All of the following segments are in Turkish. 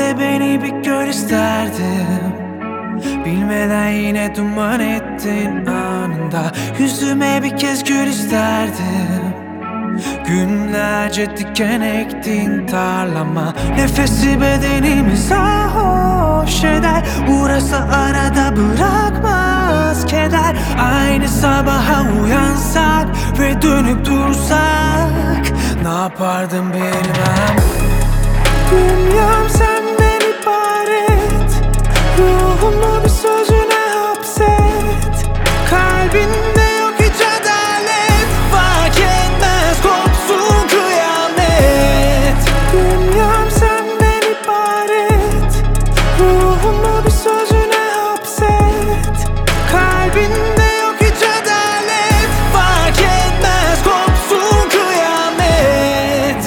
de beni bir gör isterdim. Bilmeden yine duman ettin anında. Yüzüme bir kez gül isterdim. Günlerce diken ektin tarlama. Nefesi bedenimi sarhoş eder. Uğrasa arada bırakmaz keder. Aynı sabaha uyansak ve dönüp dursak, ne yapardım bilmem. Dünyam senden ibaret. Ruhumu bir sözüne hapset. Kalbinde yok hiç adalet. Fark etmez kopsun kıyamet. Dünyam senden ibaret. Ruhumu bir sözüne hapset. Kalbinde yok hiç adalet. Fark etmez kopsun kıyamet.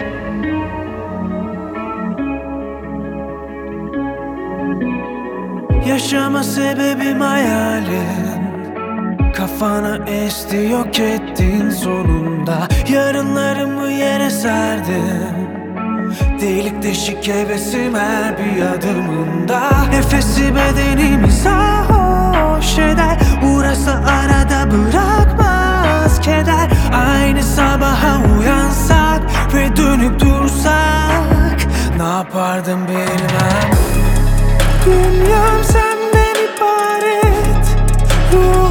Yaşama sebebim hayalin. Kafana esti, yok ettin sonunda. Yarınlarımı yere serdin. Delik deşik hevesim her bir adımında. Nefesi bedenimi sarhoş eder. Uğrasa arada bırakmaz keder. Aynı sabaha uyansak ve dönüp dursak, ne yapardım bilmem. Dünyam senden ibaret.